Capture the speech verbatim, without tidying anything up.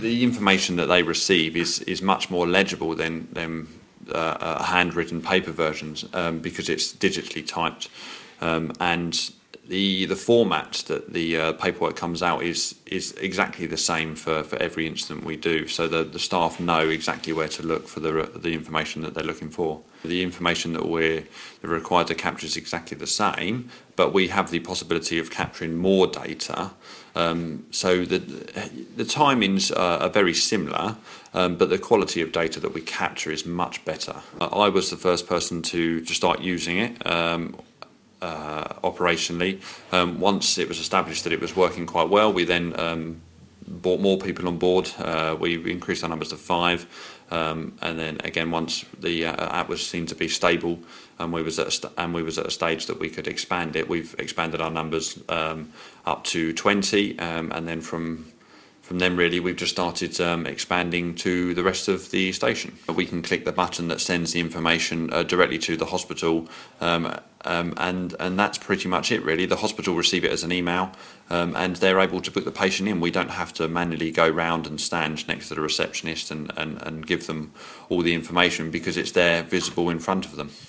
The information that they receive is, is much more legible than, than uh, handwritten paper versions um, because it's digitally typed, um, and the the format that the uh, paperwork comes out is is exactly the same for, for every incident we do. So the, the staff know exactly where to look for the the information that they're looking for. The information that we're required to capture is exactly the same, but we have the possibility of capturing more data. Um, so the the timings are, are very similar, um, but the quality of data that we capture is much better. Uh, I was the first person to, to start using it. Um, Uh, operationally. Um, once it was established that it was working quite well, we then um, brought more people on board. Uh, we increased our numbers to five, um, and then again, once the uh, app was seen to be stable, and we was at a st and we was at a stage that we could expand it, we've expanded our numbers um, up to twenty, um, and then from From then, really, we've just started um, expanding to the rest of the station. We can click the button that sends the information uh, directly to the hospital, um, um, and and that's pretty much it, really. The hospital receive it as an email, um, and they're able to book the patient in. We don't have to manually go round and stand next to the receptionist and, and, and give them all the information because it's there, visible in front of them.